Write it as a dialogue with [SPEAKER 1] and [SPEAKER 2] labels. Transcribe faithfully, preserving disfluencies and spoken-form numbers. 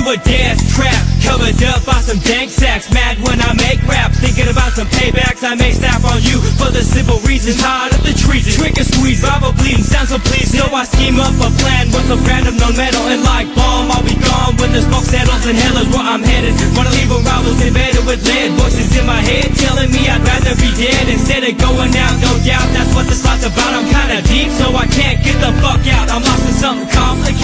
[SPEAKER 1] a death trap, covered up by some dank sacks. Mad when I make rap, thinking about some paybacks I may snap on you for the simple reason, tired of the treason. Trigger squeeze, Bible bleeding, sounds so pleasing. So I scheme up a plan with some random non-metal, and like bomb, I'll be gone when the smoke settles, and hell is where I'm headed. Wanna leave a rivals embedded with lead, voices in my head telling me I'd rather be dead instead of going out. No doubt that's what this life's about. I'm kinda deep, so I can't get the fuck out. I'm lost in something complicated.